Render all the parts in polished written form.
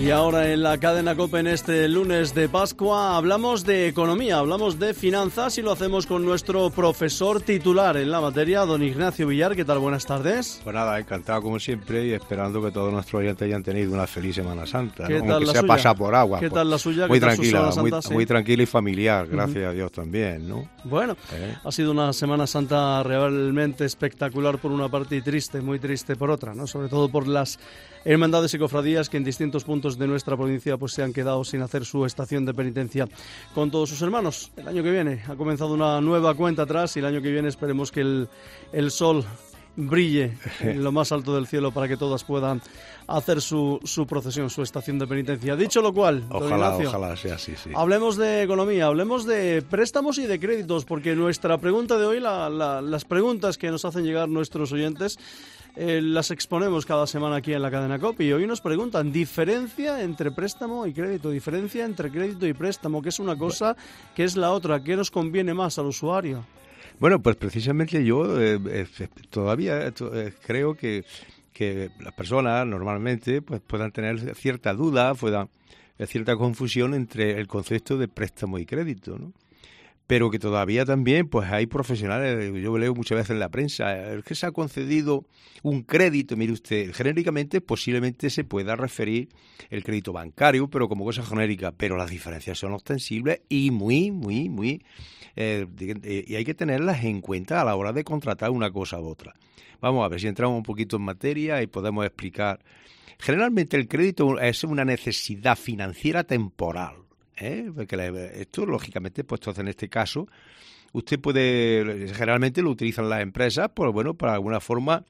Y ahora en la cadena COPE, en este lunes de Pascua, hablamos de economía, hablamos de finanzas y lo hacemos con nuestro profesor titular en la materia, don Ignacio Villar. ¿Qué tal? Buenas tardes. Pues nada, encantado como siempre y esperando que todos nuestros oyentes hayan tenido una feliz Semana Santa, ¿Qué ¿no? tal Aunque la sea suya? pasar por agua. ¿Qué tal la suya? Muy ¿Qué tal tranquila, su Semana Santa? muy tranquila y familiar, gracias a Dios también, ¿no? Bueno, ha sido una Semana Santa realmente espectacular por una parte y triste, muy triste por otra, ¿no? Sobre todo por las hermandades y cofradías que en distintos puntos de nuestra provincia pues se han quedado sin hacer su estación de penitencia con todos sus hermanos. El año que viene ha comenzado una nueva cuenta atrás y el año que viene esperemos que el sol brille en lo más alto del cielo para que todas puedan hacer su procesión, su estación de penitencia. Dicho lo cual, ojalá sea así, sí. Hablemos de economía, hablemos de préstamos y de créditos, porque nuestra pregunta de hoy, las preguntas que nos hacen llegar nuestros oyentes, las exponemos cada semana aquí en la cadena COPE y hoy nos preguntan diferencia entre préstamo y crédito, diferencia entre crédito y préstamo, ¿qué es una cosa, qué es la otra, qué nos conviene más al usuario? Bueno, pues precisamente yo todavía creo que las personas normalmente pues puedan tener cierta duda, cierta confusión entre el concepto de préstamo y crédito, ¿no? Pero que todavía también pues hay profesionales, yo leo muchas veces en la prensa, el que se ha concedido un crédito, mire usted, genéricamente posiblemente se pueda referir el crédito bancario, pero como cosa genérica, pero las diferencias son ostensibles y muy y hay que tenerlas en cuenta a la hora de contratar una cosa u otra. Vamos a ver si entramos un poquito en materia y podemos explicar. Generalmente el crédito es una necesidad financiera temporal. Porque esto, lógicamente, pues entonces en este caso, usted puede, generalmente lo utilizan las empresas, pues bueno, para alguna forma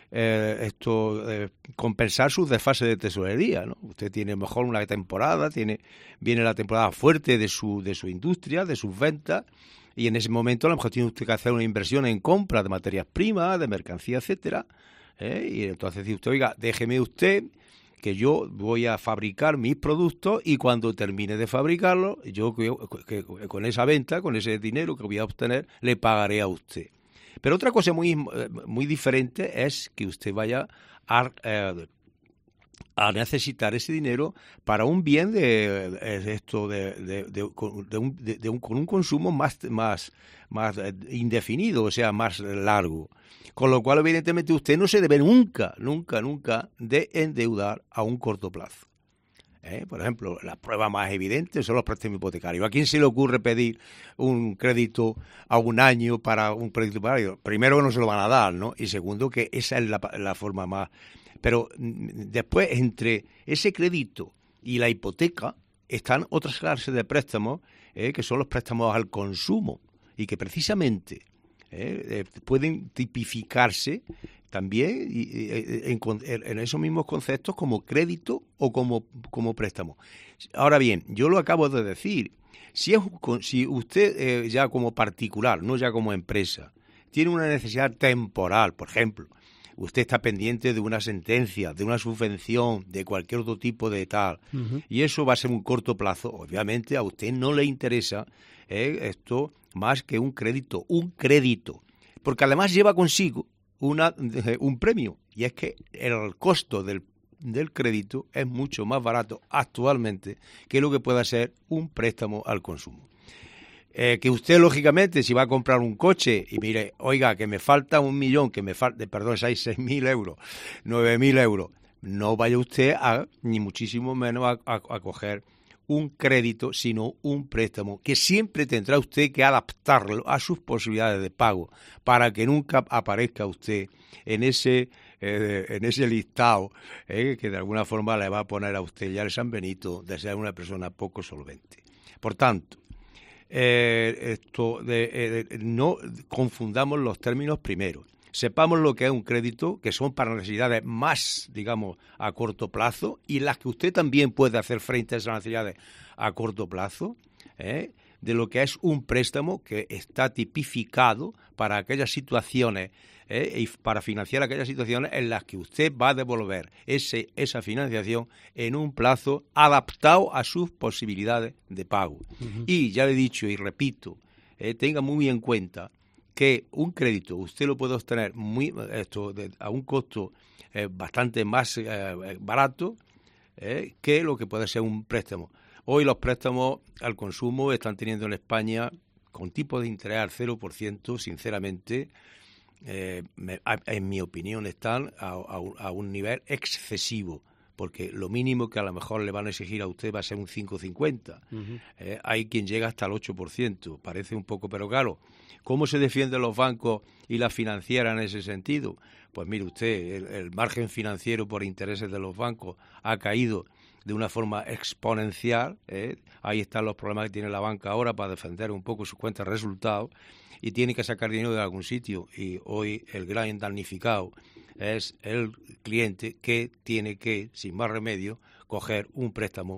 compensar sus desfases de tesorería, ¿no? Usted tiene mejor una temporada, viene la temporada fuerte de su industria, de sus ventas, y en ese momento a lo mejor tiene usted que hacer una inversión en compra de materias primas, de mercancía, etcétera, y entonces dice usted, oiga, déjeme usted que yo voy a fabricar mis productos y cuando termine de fabricarlos, yo que con esa venta, con ese dinero que voy a obtener, le pagaré a usted. Pero otra cosa muy diferente es que usted vaya a necesitar ese dinero para un bien con un consumo más indefinido, o sea, más largo. Con lo cual, evidentemente, usted no se debe nunca de endeudar a un corto plazo. Por ejemplo, las pruebas más evidentes son los préstamos hipotecarios. ¿A quién se le ocurre pedir un crédito a un año para un crédito hipotecario? Primero, que no se lo van a dar, ¿no? Y segundo, que esa es la forma más. Pero después, entre ese crédito y la hipoteca, están otras clases de préstamos, que son los préstamos al consumo, y que precisamente pueden tipificarse también en esos mismos conceptos como crédito o como préstamo. Ahora bien, yo lo acabo de decir, si usted ya como particular, no ya como empresa, tiene una necesidad temporal, por ejemplo, usted está pendiente de una sentencia, de una subvención, de cualquier otro tipo de tal, y eso va a ser un corto plazo, obviamente a usted no le interesa esto más que un crédito, porque además lleva consigo un premio, y es que el costo del crédito es mucho más barato actualmente que lo que pueda ser un préstamo al consumo. Que usted, lógicamente, si va a comprar un coche y mire, oiga, que me falta 1 millón, que me falta, perdón, 6.000 euros, 9.000 euros, no vaya usted ni muchísimo menos a coger un crédito, sino un préstamo, que siempre tendrá usted que adaptarlo a sus posibilidades de pago, para que nunca aparezca usted en ese listado que de alguna forma le va a poner a usted ya el San Benito de ser una persona poco solvente. Por tanto, no confundamos los términos primero. Sepamos lo que es un crédito, que son para necesidades más, digamos, a corto plazo, y las que usted también puede hacer frente a esas necesidades a corto plazo, de lo que es un préstamo que está tipificado para aquellas situaciones y para financiar aquellas situaciones en las que usted va a devolver esa financiación en un plazo adaptado a sus posibilidades de pago. Y ya le he dicho y repito, tenga muy en cuenta que un crédito usted lo puede obtener a un costo bastante más barato que lo que puede ser un préstamo. Hoy los préstamos al consumo están teniendo en España, con tipos de interés al 0%, sinceramente, en mi opinión, están a un nivel excesivo, porque lo mínimo que a lo mejor le van a exigir a usted va a ser un 5,50. Hay quien llega hasta el 8%, parece un poco, pero claro, ¿cómo se defienden los bancos y las financieras en ese sentido? Pues mire usted, el margen financiero por intereses de los bancos ha caído de una forma exponencial. Ahí están los problemas que tiene la banca ahora para defender un poco sus cuentas de resultados, y tiene que sacar dinero de algún sitio, y hoy el gran damnificado es el cliente, que tiene que, sin más remedio, coger un préstamo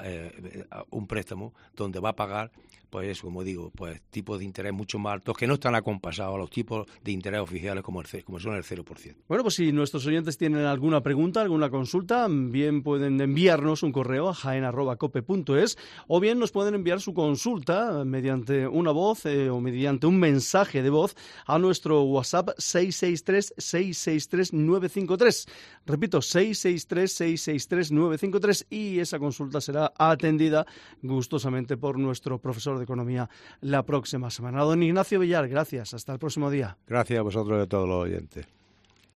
donde va a pagar, pues como digo, pues tipos de interés mucho más altos, que no están acompasados a los tipos de interés oficiales como son el 0%. Bueno, pues si nuestros oyentes tienen alguna pregunta, alguna consulta, bien pueden enviarnos un correo a jaen@cope.es, o bien nos pueden enviar su consulta mediante una voz o mediante un mensaje de voz a nuestro WhatsApp 663-663-953. Repito, 663-663-953, y esa consulta será atendida gustosamente por nuestro profesor de Economía la próxima semana. Don Ignacio Villar, gracias. Hasta el próximo día. Gracias a vosotros y a todos los oyentes.